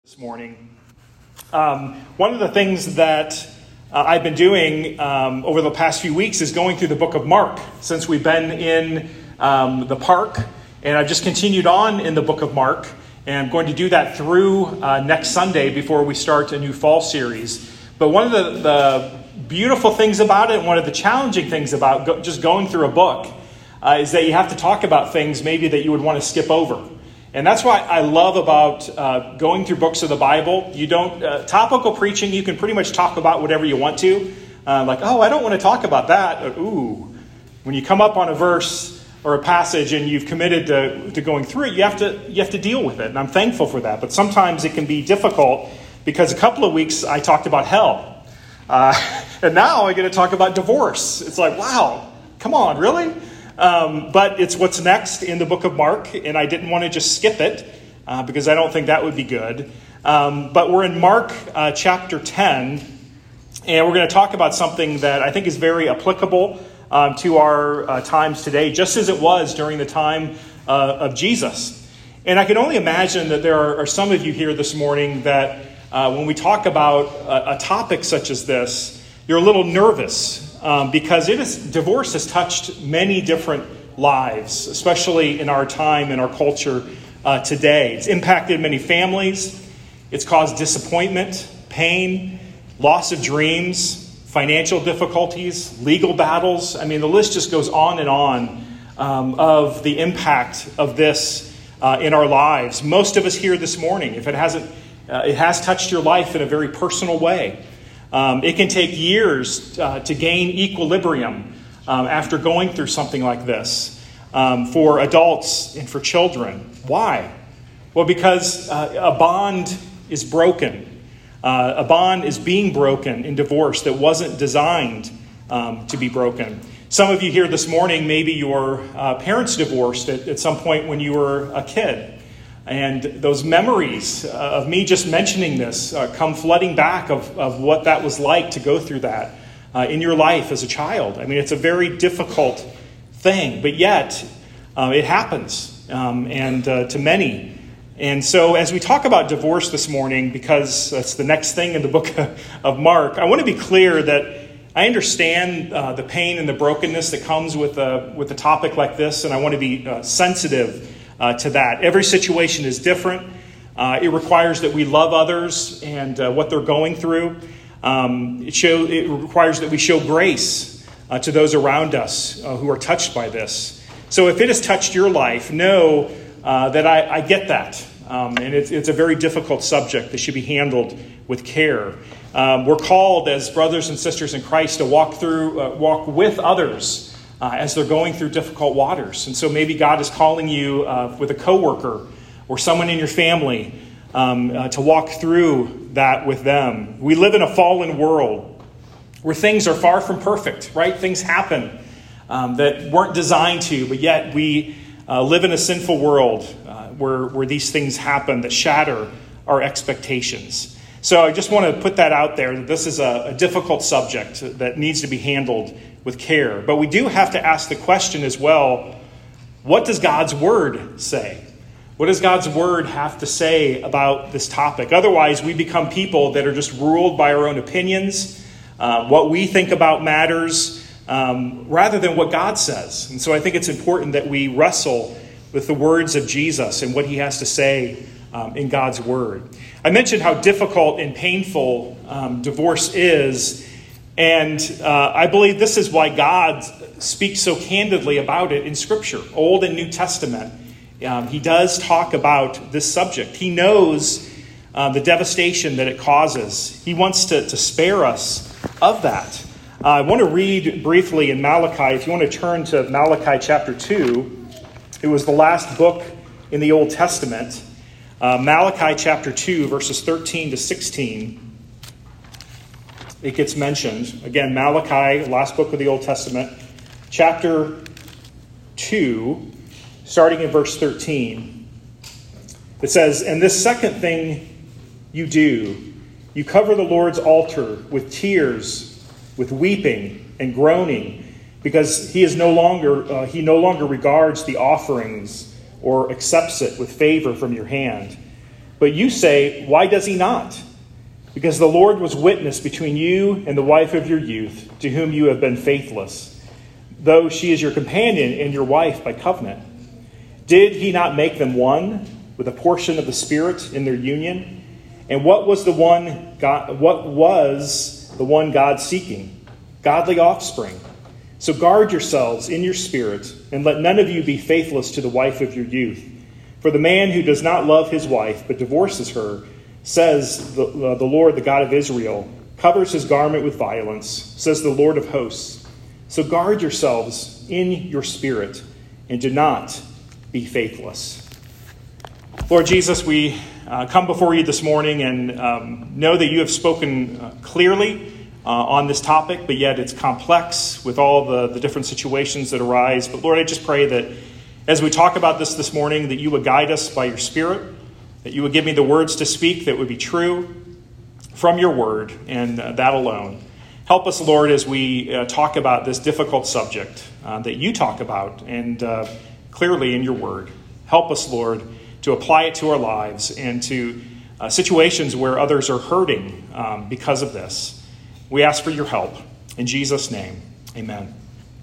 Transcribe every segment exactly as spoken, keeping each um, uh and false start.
This morning. Um, one of the things that uh, I've been doing um, over the past few weeks is going through the book of Mark, since we've been in um, the park, and I've just continued on in the book of Mark, and I'm going to do that through uh, next Sunday before we start a new fall series. But one of the, the beautiful things about it, and one of the challenging things about go, just going through a book, uh, is that you have to talk about things maybe that you would want to skip over. And that's why I love about uh, going through books of the Bible. You don't, uh, topical preaching, you can pretty much talk about whatever you want to. Uh, like, oh, I don't want to talk about that. Or, ooh, when you come up on a verse or a passage and you've committed to, to going through it, you have to you have to deal with it. And I'm thankful for that. But sometimes it can be difficult because a couple of weeks I talked about hell. Uh, and now I get to talk about divorce. It's like, wow, come on, really? Um, but it's what's next in the book of Mark, and I didn't want to just skip it uh, because I don't think that would be good. Um, but we're in Mark uh, chapter ten, and we're going to talk about something that I think is very applicable um, to our uh, times today, just as it was during the time uh, of Jesus. And I can only imagine that there are, are some of you here this morning that uh, when we talk about a, a topic such as this, you're a little nervous. Um, because it is divorce has touched many different lives, especially in our time and our culture uh, today. It's impacted many families. It's caused disappointment, pain, loss of dreams, financial difficulties, legal battles. I mean, the list just goes on and on um, of the impact of this uh, in our lives. Most of us here this morning, if it hasn't, uh, it has touched your life in a very personal way. Um, it can take years uh, to gain equilibrium um, after going through something like this um, for adults and for children. Why? Well, because uh, a bond is broken. Uh, a bond is being broken in divorce that wasn't designed um, to be broken. Some of you here this morning, maybe your uh, parents divorced at, at some point when you were a kid. And those memories uh, of me just mentioning this uh, come flooding back of, of what that was like to go through that uh, in your life as a child. I mean, it's a very difficult thing, but yet uh, it happens um, and uh, to many. And so as we talk about divorce this morning, because that's the next thing in the book of Mark, I want to be clear that I understand uh, the pain and the brokenness that comes with a, with a topic like this, and I want to be uh, sensitive Uh, to that. Every situation is different. Uh, it requires that we love others and uh, what they're going through. Um, it, show, it requires that we show grace uh, to those around us uh, who are touched by this. So if it has touched your life, know uh, that I, I get that. Um, and it's, it's a very difficult subject that should be handled with care. Um, we're called as brothers and sisters in Christ to walk through, uh, walk with others Uh, as they're going through difficult waters. And so maybe God is calling you uh, with a coworker or someone in your family um, uh, to walk through that with them. We live in a fallen world where things are far from perfect, right? Things happen um, that weren't designed to, but yet we uh, live in a sinful world uh, where, where these things happen that shatter our expectations. So I just want to put that out there, that this is a, a difficult subject that needs to be handled with care. But we do have to ask the question as well, what does God's word say? What does God's word have to say about this topic? Otherwise, we become people that are just ruled by our own opinions. Uh, what we think about matters um, rather than what God says. And so I think it's important that we wrestle with the words of Jesus and what he has to say um, in God's word. I mentioned how difficult and painful um, divorce is. And uh, I believe this is why God speaks so candidly about it in Scripture, Old and New Testament. Um, he does talk about this subject. He knows uh, the devastation that it causes. He wants to, to spare us of that. Uh, I want to read briefly in Malachi. If you want to turn to Malachi chapter two, it was the last book in the Old Testament. Uh, Malachi chapter two, verses thirteen to sixteen. It gets mentioned. Again, Malachi, last book of the Old Testament, chapter two, starting in verse thirteen. It says, "And this second thing you do, you cover the Lord's altar with tears, with weeping and groaning, because he is no longer uh, he no longer regards the offerings or accepts it with favor from your hand. But you say, why does he not? Because the Lord was witness between you and the wife of your youth, to whom you have been faithless, though she is your companion and your wife by covenant. Did he not make them one with a portion of the Spirit in their union? And what was the one God, what was the one God seeking? Godly offspring. So guard yourselves in your spirit, and let none of you be faithless to the wife of your youth. For the man who does not love his wife, but divorces her, says the, uh, the Lord, the God of Israel, covers his garment with violence, says the Lord of hosts. So guard yourselves in your spirit, and do not be faithless. Lord Jesus, we uh, come before you this morning and um, know that you have spoken uh, clearly uh, on this topic, but yet it's complex with all the, the different situations that arise. But Lord, I just pray that as we talk about this this morning, that you would guide us by your Spirit, that you would give me the words to speak that would be true from your word, and uh, that alone. Help us, Lord, as we uh, talk about this difficult subject uh, that you talk about, and uh, clearly in your word. Help us, Lord, to apply it to our lives and to uh, situations where others are hurting um, because of this. We ask for your help. In Jesus' name, amen.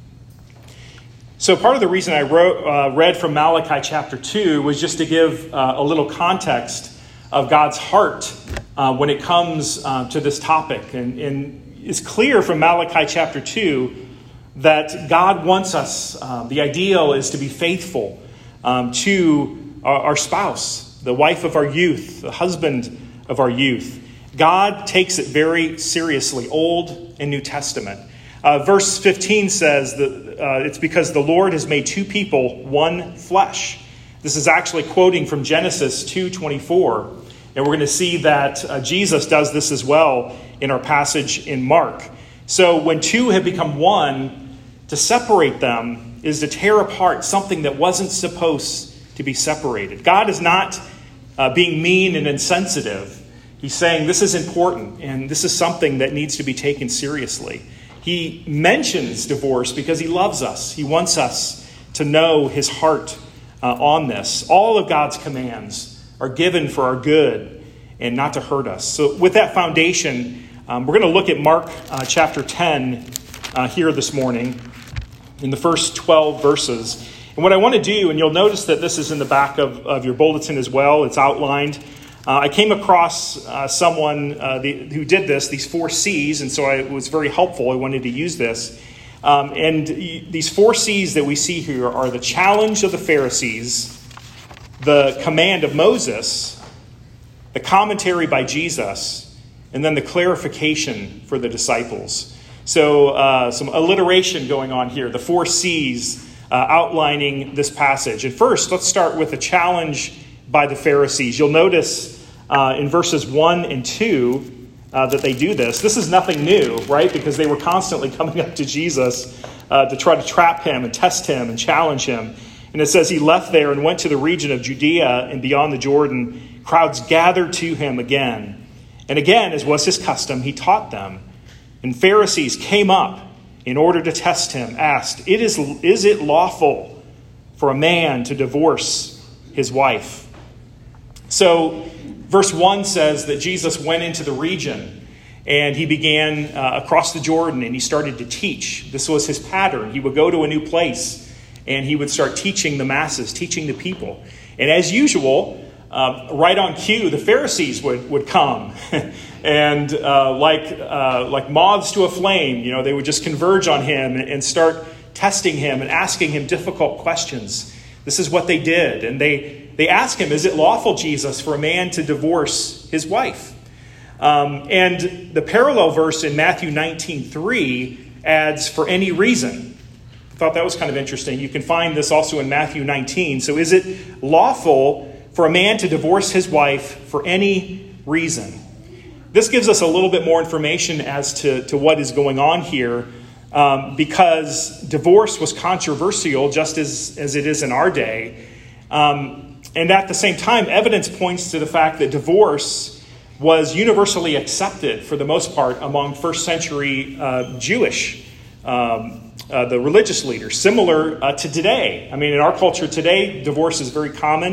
So part of the reason I wrote, uh, read from Malachi chapter two was just to give uh, a little context of God's heart uh, when it comes uh, to this topic. And, and it's clear from Malachi chapter two that God wants us, uh, the ideal is to be faithful um, to our, our spouse, the wife of our youth, the husband of our youth. God takes it very seriously, Old and New Testament. Uh, verse fifteen says that uh, it's because the Lord has made two people one flesh. This is actually quoting from Genesis two twenty-four. And we're going to see that uh, Jesus does this as well in our passage in Mark. So when two have become one, to separate them is to tear apart something that wasn't supposed to be separated. God is not uh, being mean and insensitive. He's saying this is important and this is something that needs to be taken seriously. He mentions divorce because he loves us. He wants us to know his heart uh, on this. All of God's commands are given for our good and not to hurt us. So with that foundation, um, we're going to look at Mark uh, chapter ten uh, here this morning in the first twelve verses. And what I want to do, and you'll notice that this is in the back of, of your bulletin as well, it's outlined. Uh, I came across uh, someone uh, the, who did this, these four C's, and so I, it was very helpful. I wanted to use this. Um, and these four C's that we see here are the challenge of the Pharisees, the command of Moses, the commentary by Jesus, and then the clarification for the disciples. So uh, some alliteration going on here, the four C's uh, outlining this passage. And first, let's start with the challenge by the Pharisees. You'll notice uh, in verses one and two uh, that they do this. This is nothing new, right? Because they were constantly coming up to Jesus uh, to try to trap him and test him and challenge him. And it says he left there and went to the region of Judea and beyond the Jordan. Crowds gathered to him again. And again, as was his custom, he taught them. And Pharisees came up in order to test him, asked, "It is, is it lawful for a man to divorce his wife?" So verse one says that Jesus went into the region and he began uh, across the Jordan and he started to teach. This was his pattern. He would go to a new place and he would start teaching the masses, teaching the people. And as usual, uh, right on cue, the Pharisees would, would come and uh, like uh, like moths to a flame, you know, they would just converge on him and, and start testing him and asking him difficult questions. This is what they did. And they, they asked him, "Is it lawful, Jesus, for a man to divorce his wife?" Um, and the parallel verse in Matthew nineteen three adds, "for any reason." I thought that was kind of interesting. You can find this also in Matthew nineteen. So is it lawful for a man to divorce his wife for any reason? This gives us a little bit more information as to, to what is going on here. Um, because divorce was controversial just as, as it is in our day. Um, and at the same time, evidence points to the fact that divorce was universally accepted for the most part among first century uh, Jewish, um, uh, the religious leaders, similar uh, to today. I mean, in our culture today, divorce is very common.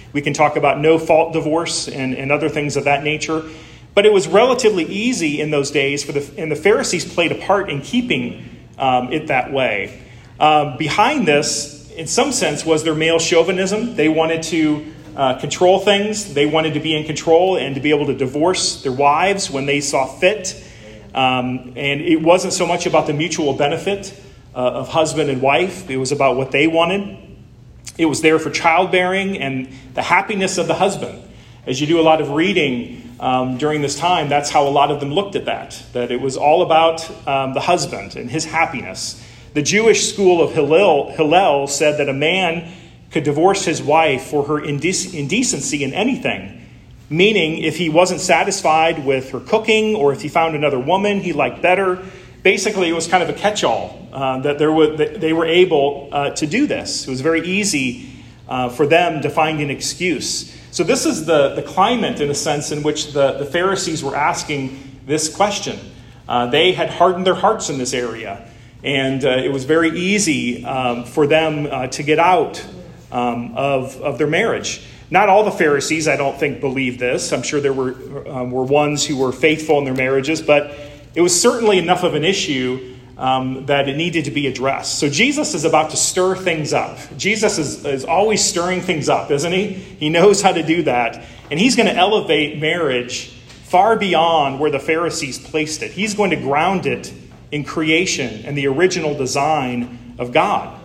We can talk about no-fault divorce and, and other things of that nature. But it was relatively easy in those days, for the and the Pharisees played a part in keeping um, it that way. Um, behind this, in some sense, was their male chauvinism. They wanted to uh, control things. They wanted to be in control and to be able to divorce their wives when they saw fit. Um, and it wasn't so much about the mutual benefit uh, of husband and wife. It was about what they wanted. It was there for childbearing and the happiness of the husband. As you do a lot of reading um, during this time, that's how a lot of them looked at that, that it was all about um, the husband and his happiness. The Jewish school of Hillel, Hillel said that a man could divorce his wife for her indec- indecency in anything, meaning if he wasn't satisfied with her cooking or if he found another woman he liked better. Basically, it was kind of a catch-all uh, that, there were, that they were able uh, to do this. It was very easy uh, for them to find an excuse. So this is the, the climate, in a sense, in which the, the Pharisees were asking this question. Uh, they had hardened their hearts in this area, and uh, it was very easy um, for them uh, to get out um, of, of their marriage. Not all the Pharisees, I don't think, believed this. I'm sure there were, um, were ones who were faithful in their marriages, but it was certainly enough of an issue um, that it needed to be addressed. So Jesus is about to stir things up. Jesus is, is always stirring things up, isn't he? He knows how to do that. And he's going to elevate marriage far beyond where the Pharisees placed it. He's going to ground it in creation and the original design of God.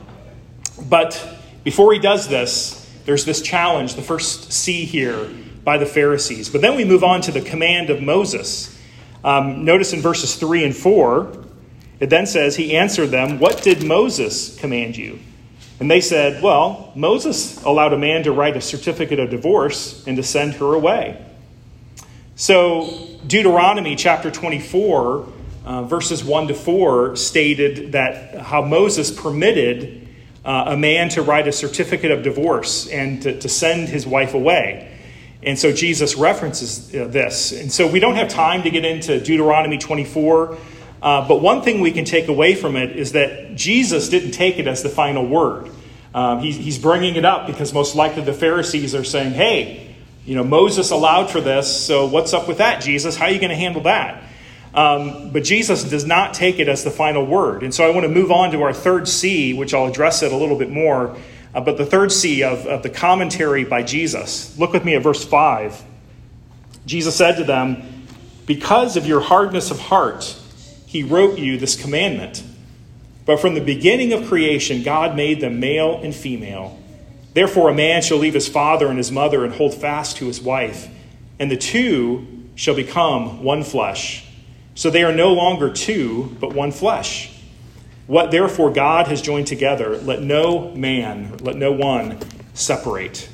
But before he does this, there's this challenge, the first C here, by the Pharisees. But then we move on to the command of Moses. Um, notice in verses three and four, it then says, he answered them, "What did Moses command you?" And they said, "Well, Moses allowed a man to write a certificate of divorce and to send her away." So Deuteronomy chapter twenty-four, uh, verses one to four, stated that how Moses permitted uh, a man to write a certificate of divorce and to, to send his wife away. And so Jesus references uh, this. And so we don't have time to get into Deuteronomy twenty-four. Uh, but one thing we can take away from it is that Jesus didn't take it as the final word. Um, he, he's bringing it up because most likely the Pharisees are saying, hey, you know, Moses allowed for this. So what's up with that, Jesus? How are you going to handle that? Um, but Jesus does not take it as the final word. And so I want to move on to our third C, which I'll address it a little bit more. Uh, but the third C of, of the commentary by Jesus. Look with me at verse five. Jesus said to them, "Because of your hardness of heart, he wrote you this commandment. But from the beginning of creation, God made them male and female. Therefore, a man shall leave his father and his mother and hold fast to his wife, and the two shall become one flesh. So they are no longer two, but one flesh. What therefore God has joined together, let no man, let no one separate."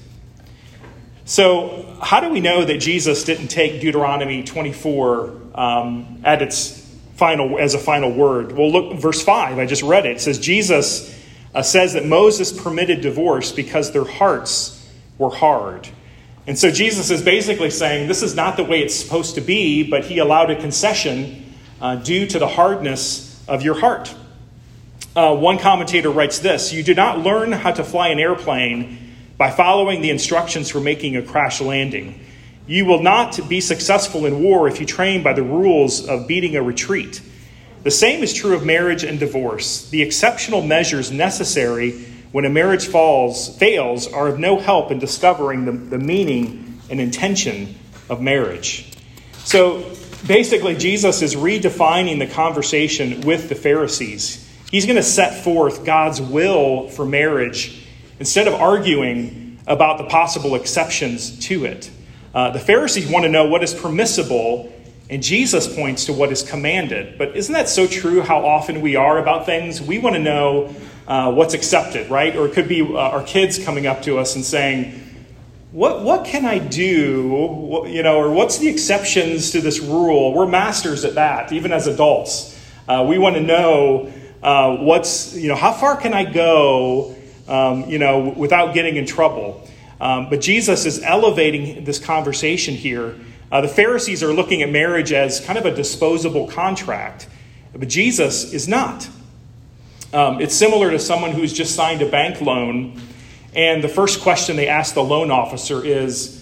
So how do we know that Jesus didn't take Deuteronomy twenty-four um, at its final as a final word? Well, look, verse five, I just read it. It says, Jesus uh, says that Moses permitted divorce because their hearts were hard. And so Jesus is basically saying this is not the way it's supposed to be, but he allowed a concession uh, due to the hardness of your heart. Uh, one commentator writes this: "You do not learn how to fly an airplane by following the instructions for making a crash landing. You will not be successful in war if you train by the rules of beating a retreat. The same is true of marriage and divorce. The exceptional measures necessary when a marriage falls, fails are of no help in discovering the, the meaning and intention of marriage." So basically, Jesus is redefining the conversation with the Pharisees. He's going to set forth God's will for marriage instead of arguing about the possible exceptions to it. Uh, the Pharisees want to know what is permissible, and Jesus points to what is commanded. But isn't that so true how often we are about things? We want to know uh, what's accepted, right? Or it could be uh, our kids coming up to us and saying, what what can I do? What, you know, or what's the exceptions to this rule? We're masters at that, even as adults. Uh, we want to know uh, what's, you know, how far can I go, um, you know, without getting in trouble? Um, but Jesus is elevating this conversation here. Uh, the Pharisees are looking at marriage as kind of a disposable contract, but Jesus is not. Um, it's similar to someone who's just signed a bank loan And the first question they ask the loan officer is,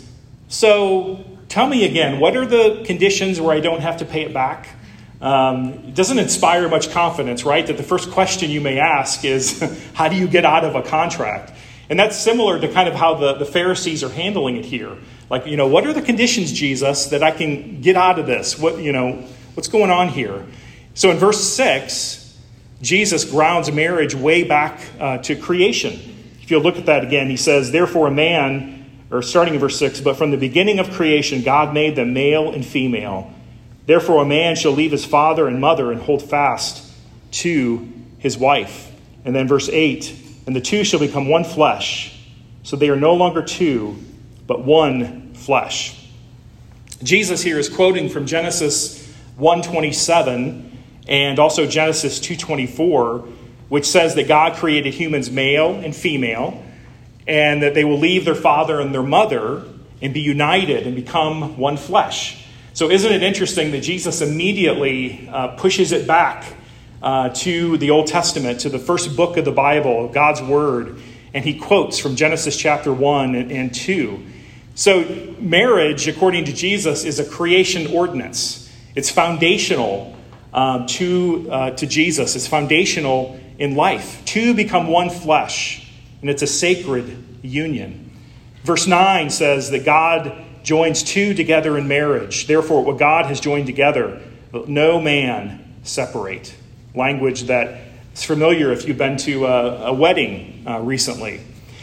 so tell me again, what are the conditions where I don't have to pay it back? Um, it doesn't inspire much confidence, right? That the first question you may ask is, how do you get out of a contract? And that's similar to kind of how the, the Pharisees are handling it here. Like, you know, what are the conditions, Jesus, that I can get out of this? What, you know, what's going on here? So in verse six, Jesus grounds marriage way back uh, to creation. If you'll look at that again, he says, therefore a man, or starting in verse six, but from the beginning of creation, God made them male and female. Therefore a man shall leave his father and mother and hold fast to his wife. And then verse eight, and the two shall become one flesh. So they are no longer two, but one flesh. Jesus here is quoting from Genesis one twenty-seven and also Genesis two twenty-four, which says that God created humans male and female, and that they will leave their father and their mother and be united and become one flesh. So isn't it interesting that Jesus immediately uh, pushes it back uh, to the Old Testament, to the first book of the Bible, God's Word, and he quotes from Genesis chapter one and, and two. So marriage, according to Jesus, is a creation ordinance. It's foundational um, to, uh, to Jesus. It's foundational in life. Two become one flesh, and it's a sacred union. Verse nine says that God joins two together in marriage. Therefore, what God has joined together, no man separate. Language that is familiar if you've been to a, a wedding uh, recently.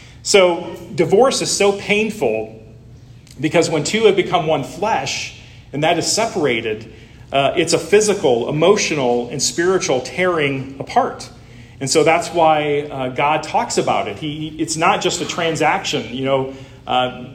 So divorce is so painful because when two have become one flesh, and that is separated, uh, it's a physical, emotional, and spiritual tearing apart. And so that's why uh, God talks about it. He, it's not just a transaction. You know, uh,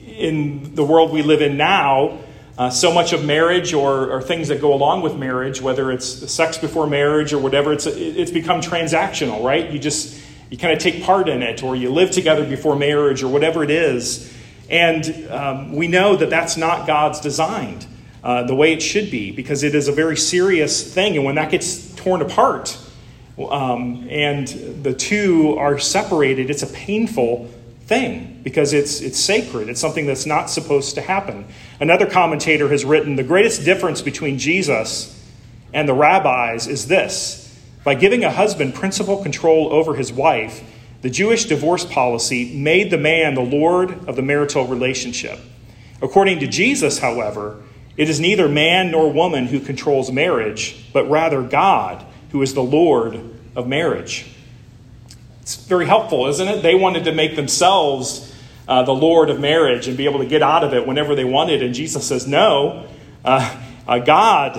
in the world we live in now, uh, so much of marriage or, or things that go along with marriage, whether it's sex before marriage or whatever, it's it's become transactional, right? You just, you kind of take part in it, or you live together before marriage or whatever it is. And um, we know that that's not God's designed uh, the way it should be, because it is a very serious thing. And when that gets torn apart, Um, and the two are separated, it's a painful thing because it's it's sacred. It's something that's not supposed to happen. Another commentator has written, the greatest difference between Jesus and the rabbis is this: by giving a husband principal control over his wife, the Jewish divorce policy made the man the lord of the marital relationship. According to Jesus, however, it is neither man nor woman who controls marriage, but rather God, who is the Lord of marriage. It's very helpful, isn't it? They wanted to make themselves uh, the Lord of marriage and be able to get out of it whenever they wanted. And Jesus says, no, uh, uh, God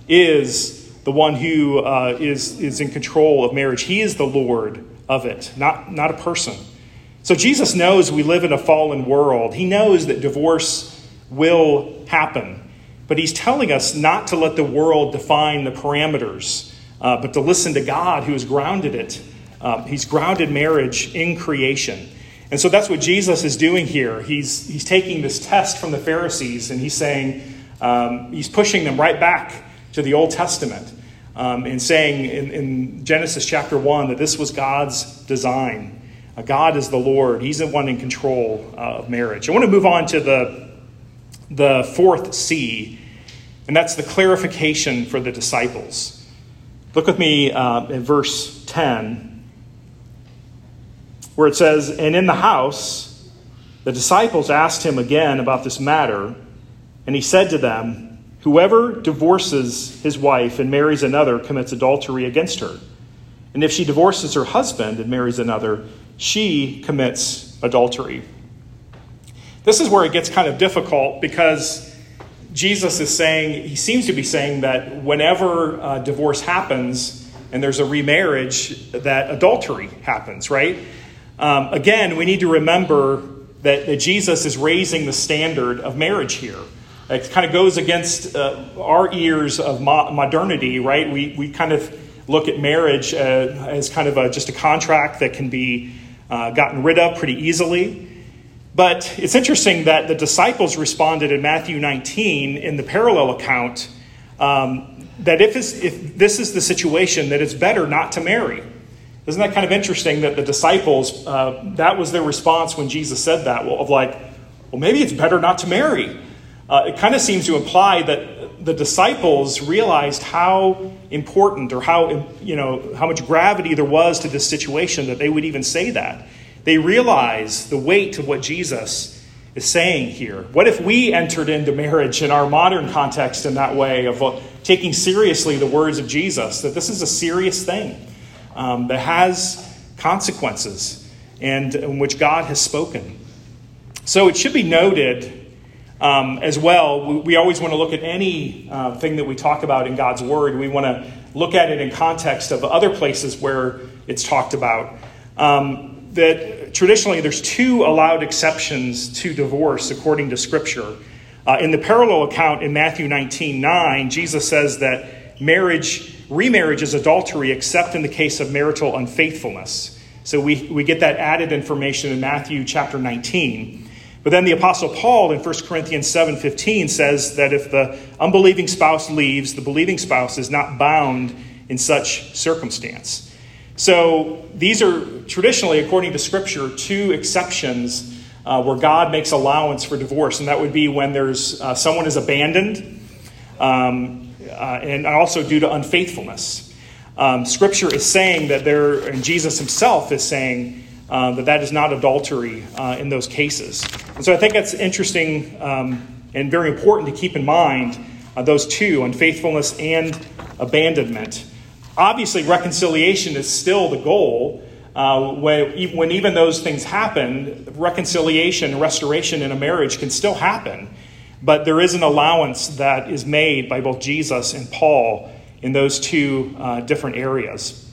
is the one who uh, is, is in control of marriage. He is the Lord of it, not, not a person. So Jesus knows we live in a fallen world. He knows that divorce will happen. But he's telling us not to let the world define the parameters, uh, but to listen to God who has grounded it. Uh, he's grounded marriage in creation. And so that's what Jesus is doing here. He's, he's taking this test from the Pharisees and he's saying, um, he's pushing them right back to the Old Testament um, and saying in, in Genesis chapter one that this was God's design. Uh, God is the Lord. He's the one in control uh, of marriage. I want to move on to the The fourth C, and that's the clarification for the disciples. Look with me uh, in verse ten, where it says, "And in the house, the disciples asked him again about this matter, and he said to them, 'Whoever divorces his wife and marries another commits adultery against her. And if she divorces her husband and marries another, she commits adultery.'" This is where it gets kind of difficult because Jesus is saying, he seems to be saying that whenever uh, divorce happens and there's a remarriage, that adultery happens, right? Um, again, we need to remember that, that Jesus is raising the standard of marriage here. It kind of goes against uh, our ears of mo- modernity, right? We we kind of look at marriage uh, as kind of a, just a contract that can be uh, gotten rid of pretty easily. But it's interesting that the disciples responded in Matthew nineteen in the parallel account um, that if, if this is the situation, that it's better not to marry. Isn't that kind of interesting that the disciples, uh, that was their response when Jesus said that, well, of like, well, maybe it's better not to marry. Uh, it kind of seems to imply that the disciples realized how important or how, you know, how much gravity there was to this situation that they would even say that. They realize the weight of what Jesus is saying here. What if we entered into marriage in our modern context in that way of uh, taking seriously the words of Jesus, that this is a serious thing um, that has consequences and in which God has spoken. So it should be noted um, as well, we, we always want to look at any uh, thing that we talk about in God's Word. We want to look at it in context of other places where it's talked about. Um, that traditionally there's two allowed exceptions to divorce according to Scripture. Uh, in the parallel account in Matthew nineteen nine, Jesus says that marriage, remarriage is adultery except in the case of marital unfaithfulness. So we, we get that added information in Matthew chapter nineteen. But then the Apostle Paul in First Corinthians seven fifteen says that if the unbelieving spouse leaves, the believing spouse is not bound in such circumstance. So these are traditionally, according to Scripture, two exceptions uh, where God makes allowance for divorce. And that would be when there's uh, someone is abandoned um, uh, and also due to unfaithfulness. Um, Scripture is saying that there, and Jesus himself is saying uh, that that is not adultery uh, in those cases. And so I think that's interesting um, and very important to keep in mind, uh, those two, unfaithfulness and abandonment. Obviously, reconciliation is still the goal. Uh, when, when even those things happen, reconciliation and restoration in a marriage can still happen. But there is an allowance that is made by both Jesus and Paul in those two uh, different areas.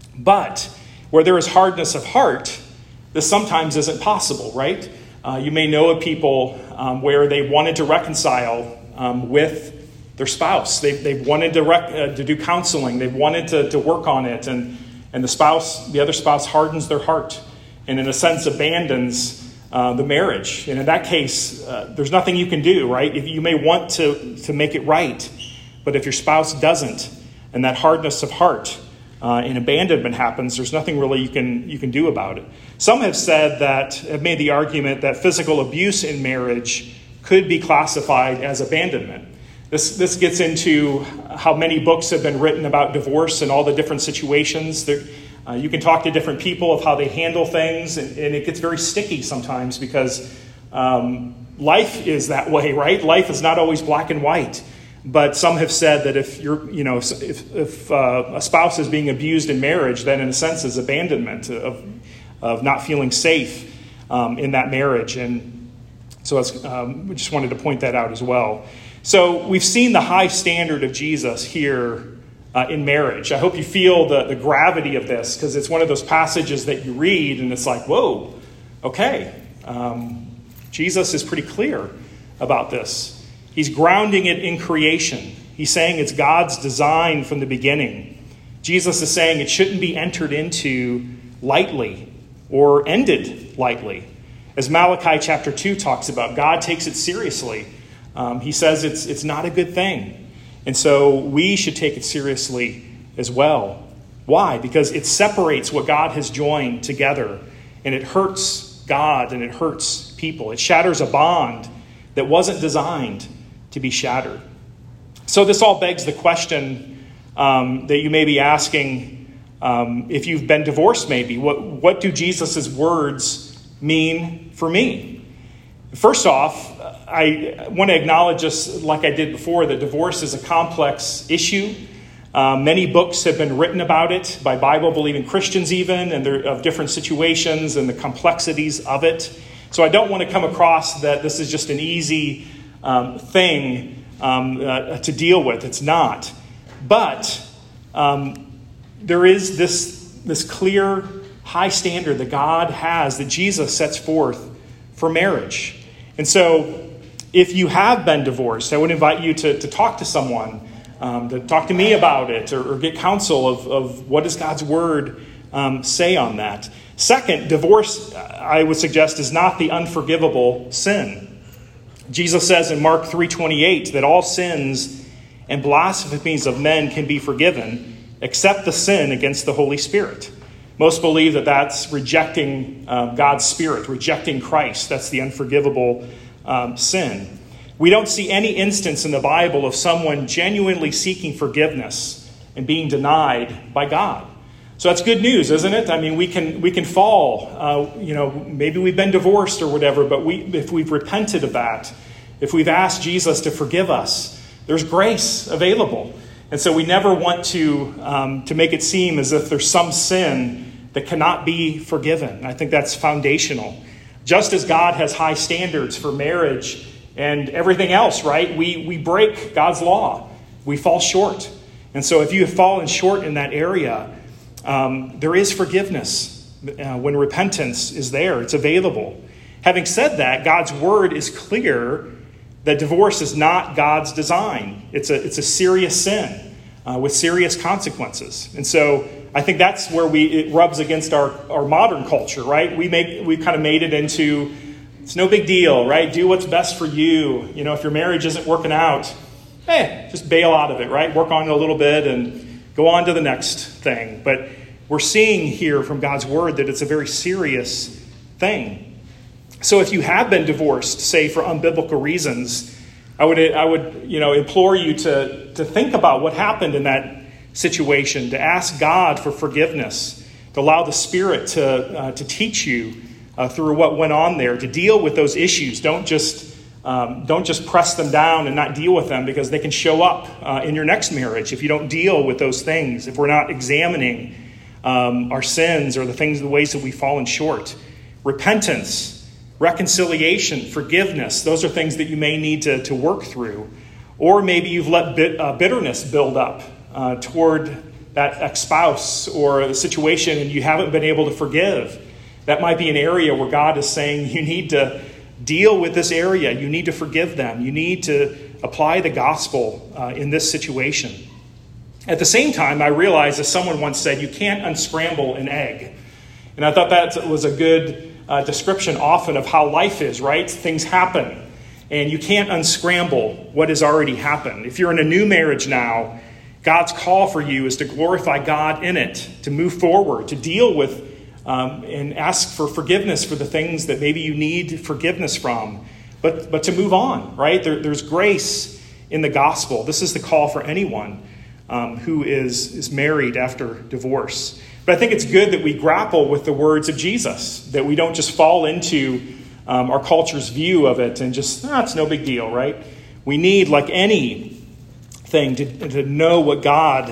But where there is hardness of heart, this sometimes isn't possible, right? Uh, you may know of people um, where they wanted to reconcile um, with their spouse. They've, they've wanted to, rec- uh, to do counseling. They've wanted to, to work on it. And, and the spouse, the other spouse hardens their heart and in a sense abandons uh, the marriage. And in that case, uh, there's nothing you can do, right? If you may want to, to make it right, but if your spouse doesn't and that hardness of heart uh, and abandonment happens, there's nothing really you can, you can do about it. Some have said that, have made the argument that physical abuse in marriage could be classified as abandonment. This this gets into how many books have been written about divorce and all the different situations. There, uh, you can talk to different people of how they handle things, and, and it gets very sticky sometimes because um, life is that way, right? Life is not always black and white. But some have said that if you're, you know, if, if uh, a spouse is being abused in marriage, then in a sense is abandonment of of not feeling safe um, in that marriage, and so um, we just wanted to point that out as well. So we've seen the high standard of Jesus here uh, in marriage. I hope you feel the, the gravity of this, because it's one of those passages that you read and it's like, whoa, okay. Um, Jesus is pretty clear about this. He's grounding it in creation. He's saying it's God's design from the beginning. Jesus is saying it shouldn't be entered into lightly or ended lightly. As Malachi chapter two talks about, God takes it seriously. Um, he says it's it's not a good thing. And so we should take it seriously as well. Why? Because it separates what God has joined together. And it hurts God and it hurts people. It shatters a bond that wasn't designed to be shattered. So this all begs the question um, that you may be asking um, if you've been divorced maybe. What, what do Jesus' words mean for me? First off, I want to acknowledge, just like I did before, that divorce is a complex issue. Um, many books have been written about it by Bible-believing Christians even, and they're of different situations and the complexities of it. So I don't want to come across that this is just an easy um, thing um, uh, to deal with. It's not. But um, there is this, this clear, high standard that God has, that Jesus sets forth for marriage. And so if you have been divorced, I would invite you to, to talk to someone, um, to talk to me about it, or, or get counsel of, of what does God's word um, say on that. Second, divorce, I would suggest, is not the unforgivable sin. Jesus says in Mark three twenty-eight that all sins and blasphemies of men can be forgiven except the sin against the Holy Spirit. Most believe that that's rejecting um, God's Spirit, rejecting Christ. That's the unforgivable um, sin. We don't see any instance in the Bible of someone genuinely seeking forgiveness and being denied by God. So that's good news, isn't it? I mean, we can we can fall. Uh, you know, maybe we've been divorced or whatever, but we if we've repented of that, if we've asked Jesus to forgive us, there's grace available. And so we never want to um, to make it seem as if there's some sin that cannot be forgiven. I think that's foundational. Just as God has high standards for marriage and everything else, right? We we break God's law. We fall short. And so if you have fallen short in that area, um, there is forgiveness uh, when repentance is there. It's available. Having said that, God's word is clear that divorce is not God's design. It's a, it's a serious sin uh, with serious consequences. And so I think that's where we it rubs against our, our modern culture, right? We make we kind of made it into, it's no big deal, right? Do what's best for you. You know, if your marriage isn't working out, eh, just bail out of it, right? Work on it a little bit and go on to the next thing. But we're seeing here from God's word that it's a very serious thing. So if you have been divorced, say for unbiblical reasons, I would I would you know implore you to to think about what happened in that situation, to ask God for forgiveness, to allow the Spirit to uh, to teach you uh, through what went on there, to deal with those issues. Don't just um, don't just press them down and not deal with them, because they can show up uh, in your next marriage if you don't deal with those things. If we're not examining um, our sins or the things, the ways that we've fallen short, repentance, reconciliation, forgiveness, those are things that you may need to, to work through. Or maybe you've let bit, uh, bitterness build up uh, toward that ex-spouse or the situation and you haven't been able to forgive. That might be an area where God is saying you need to deal with this area. You need to forgive them. You need to apply the gospel uh, in this situation. At the same time, I realize, as someone once said, you can't unscramble an egg. And I thought that was a good Uh, description often of how life is, right? Things happen, and you can't unscramble what has already happened. If you're in a new marriage now, God's call for you is to glorify God in it, to move forward, to deal with um, and ask for forgiveness for the things that maybe you need forgiveness from, but but to move on, right? There, there's grace in the gospel. This is the call for anyone um, who is is married after divorce. But I think it's good that we grapple with the words of Jesus, that we don't just fall into um, our culture's view of it and just, ah, it's no big deal, right? We need, like anything, to, to know what God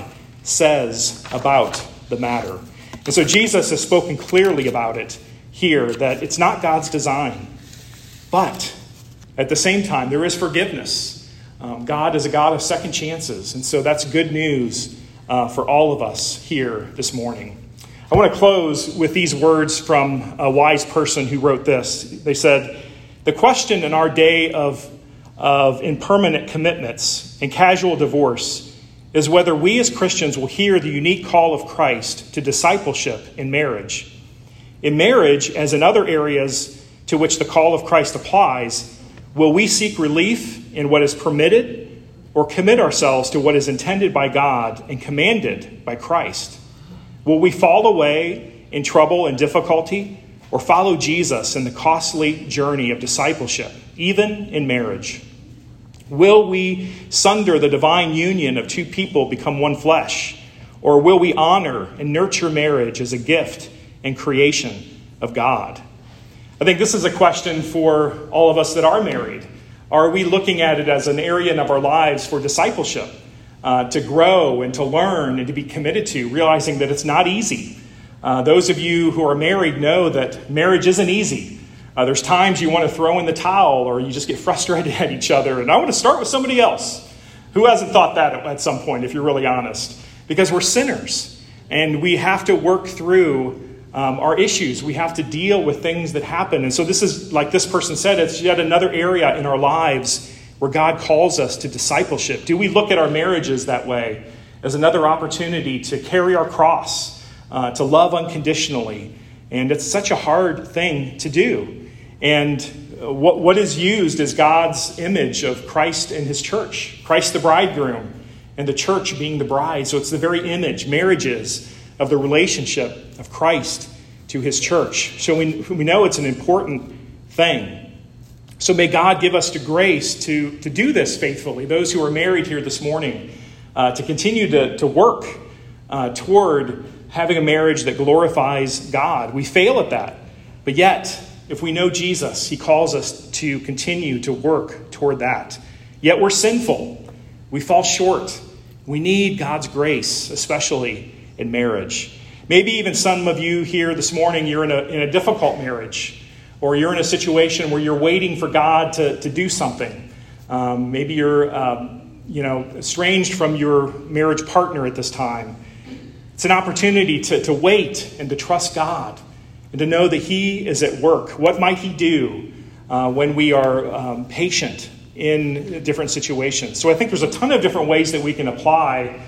says about the matter. And so Jesus has spoken clearly about it here, that it's not God's design. But at the same time, there is forgiveness. Um, God is a God of second chances. And so that's good news uh, for all of us here this morning. I want to close with these words from a wise person who wrote this. They said, "The question in our day of, of impermanent commitments and casual divorce is whether we as Christians will hear the unique call of Christ to discipleship in marriage. In marriage, as in other areas to which the call of Christ applies, will we seek relief in what is permitted or commit ourselves to what is intended by God and commanded by Christ? Will we fall away in trouble and difficulty, or follow Jesus in the costly journey of discipleship, even in marriage? Will we sunder the divine union of two people, become one flesh, or will we honor and nurture marriage as a gift and creation of God?" I think this is a question for all of us that are married. Are we looking at it as an area of our lives for discipleship? Uh, to grow and to learn and to be committed to, realizing that it's not easy. Uh, those of you who are married know that marriage isn't easy. Uh, there's times you want to throw in the towel or you just get frustrated at each other. And I want to start with somebody else. Who hasn't thought that at, at some point, if you're really honest? Because we're sinners and we have to work through um, our issues. We have to deal with things that happen. And so this is, like this person said, it's yet another area in our lives where God calls us to discipleship. Do we look at our marriages that way, as another opportunity to carry our cross, uh, to love unconditionally? And it's such a hard thing to do. And what, what is used is God's image of Christ and his church. Christ the bridegroom and the church being the bride. So it's the very image. Marriages of the relationship of Christ to his church. So we, we know it's an important thing. So may God give us the grace to, to do this faithfully. Those who are married here this morning, uh, to continue to, to work uh, toward having a marriage that glorifies God. We fail at that. But yet, if we know Jesus, he calls us to continue to work toward that. Yet we're sinful. We fall short. We need God's grace, especially in marriage. Maybe even some of you here this morning, you're in a, in a difficult marriage, or you're in a situation where you're waiting for God to, to do something. Um, maybe you're um, you know, estranged from your marriage partner at this time. It's an opportunity to, to wait and to trust God and to know that he is at work. What might he do uh, when we are um, patient in different situations? So I think there's a ton of different ways that we can apply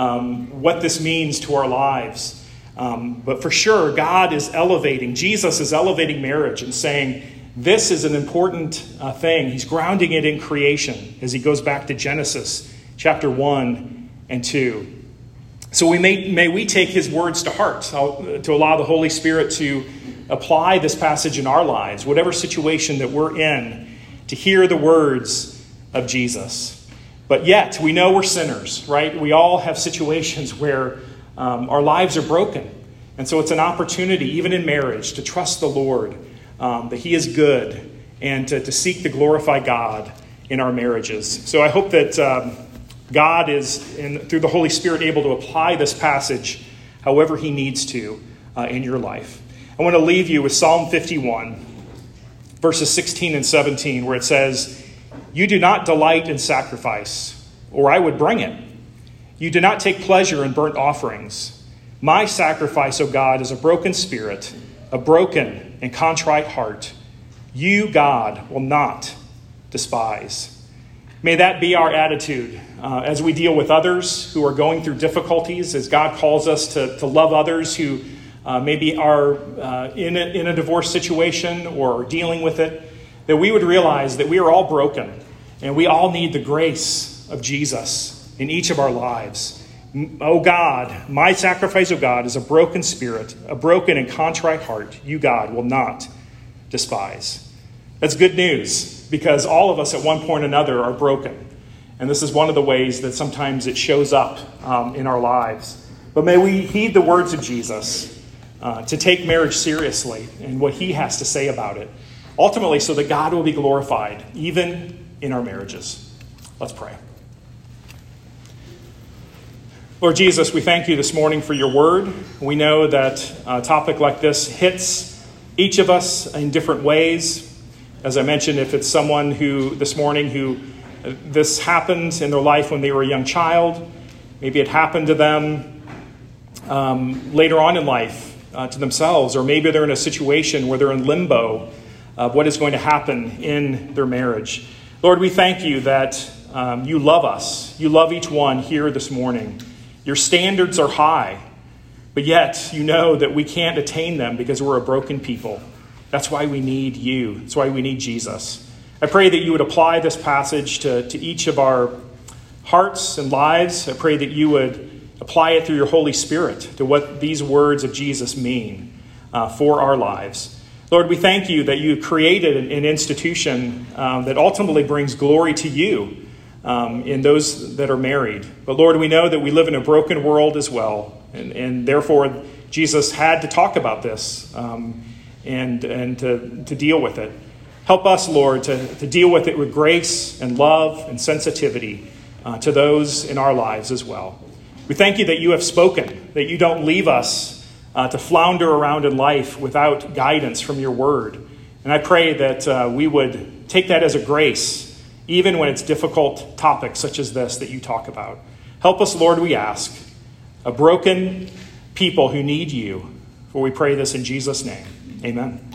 um, what this means to our lives. Um, but for sure, God is elevating, Jesus is elevating marriage and saying, this is an important uh, thing. He's grounding it in creation as he goes back to Genesis chapter one and two. So we may, may we take his words to heart, to allow the Holy Spirit to apply this passage in our lives, whatever situation that we're in, to hear the words of Jesus. But yet, we know we're sinners, right? We all have situations where um, our lives are broken. And so it's an opportunity, even in marriage, to trust the Lord, um, that he is good, and to, to seek to glorify God in our marriages. So I hope that um, God is, in, through the Holy Spirit, able to apply this passage however he needs to uh, in your life. I want to leave you with Psalm fifty-one, verses sixteen and seventeen, where it says, "You do not delight in sacrifice, or I would bring it. You do not take pleasure in burnt offerings. My sacrifice, O God, is a broken spirit, a broken and contrite heart. You, God, will not despise." May that be our attitude uh, as we deal with others who are going through difficulties, as God calls us to, to love others who uh, maybe are uh, in, a, in a divorce situation or dealing with it, that we would realize that we are all broken and we all need the grace of Jesus in each of our lives. O God, my sacrifice, O God, is a broken spirit, a broken and contrite heart. You, God, will not despise. That's good news, because all of us at one point or another are broken. And this is one of the ways that sometimes it shows up um, in our lives. But may we heed the words of Jesus uh, to take marriage seriously and what he has to say about it, ultimately so that God will be glorified, even in our marriages. Let's pray. Lord Jesus, we thank you this morning for your word. We know that a topic like this hits each of us in different ways. As I mentioned, if it's someone who this morning who uh, this happened in their life when they were a young child, maybe it happened to them um, later on in life uh, to themselves, or maybe they're in a situation where they're in limbo of what is going to happen in their marriage. Lord, we thank you that um, you love us. You love each one here this morning. Your standards are high, but yet you know that we can't attain them because we're a broken people. That's why we need you. That's why we need Jesus. I pray that you would apply this passage to, to each of our hearts and lives. I pray that you would apply it through your Holy Spirit to what these words of Jesus mean uh, for our lives. Lord, we thank you that you created an, an institution um, that ultimately brings glory to you um, in those that are married. But Lord, we know that we live in a broken world as well. And, and therefore, Jesus had to talk about this um, and, and to, to deal with it. Help us, Lord, to, to deal with it with grace and love and sensitivity uh, to those in our lives as well. We thank you that you have spoken, that you don't leave us uh, to flounder around in life without guidance from your word. And I pray that uh, we would take that as a grace, even when it's difficult topics such as this that you talk about. Help us, Lord, we ask, a broken people who need you. For we pray this in Jesus' name. Amen.